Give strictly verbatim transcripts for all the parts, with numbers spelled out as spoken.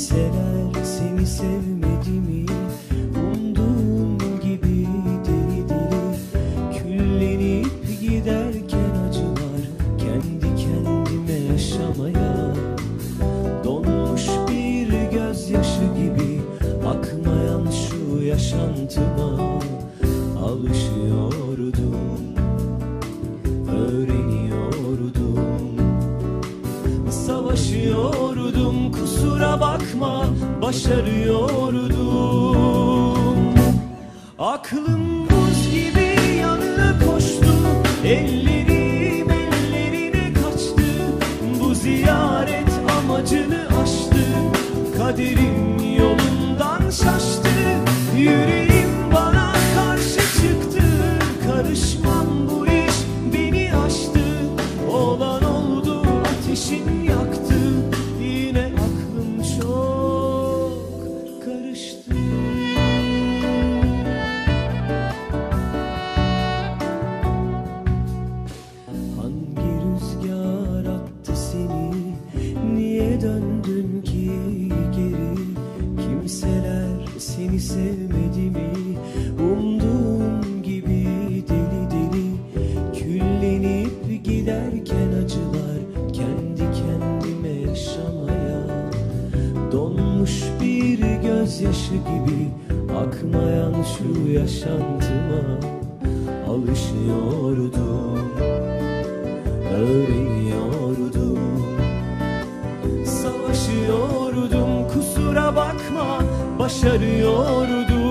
Kimseler seni sevmedi mi? Umduğum gibi deli deli küllenip giderken acılar, kendi kendime yaşamaya. Donmuş bir gözyaşı gibi akmayan şu yaşantıma alışıyordum, öğreniyordum, savaşıyordum, kusura bakma, başarıyordum. Aklım buz gibi yanına koştu, ellerim ellerine kaçtı. Bu ziyaret amacını aştı, kaderim yolundan şaştı. Yüreğim bana karşı çıktı, karışmam bu iş beni aştı. Olan oldu, ateşin yaktı, yine aklım çok karıştı. Hangi rüzgar attı seni, niye döndün ki geri? Kimseler seni sevmedi mi? Umduğum gibi deli deli küllenip giderken acılar, kendi kendime yaşamaya. Donmuş bir gözyaşı gibi akmayan şu yaşantıma alışıyordum, öğreniyordum, savaşıyordum, kusura bakma, başarıyordum.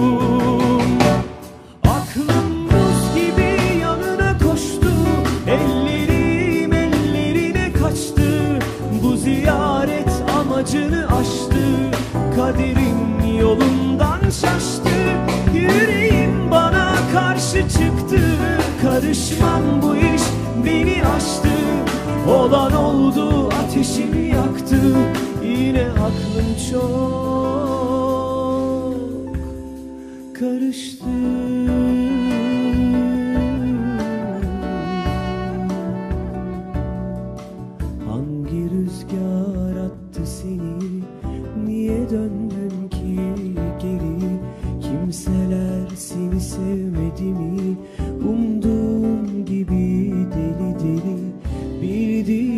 Aklım buz gibi yanına koştu, ellerim ellerine kaçtı. Bu ziyaret amacını aştı, kaderim yolundan şaştı. Yüreğim bana karşı çıktı, karışmam bu iş beni aştı. Olan oldu, ateşimi yaktı, yine aklım çok karıştı. Hangi rüzgar attı seni, niye döndün ki geri? Kimseler seni sevmedi mi? Umduğum gibi deli deli bildiğim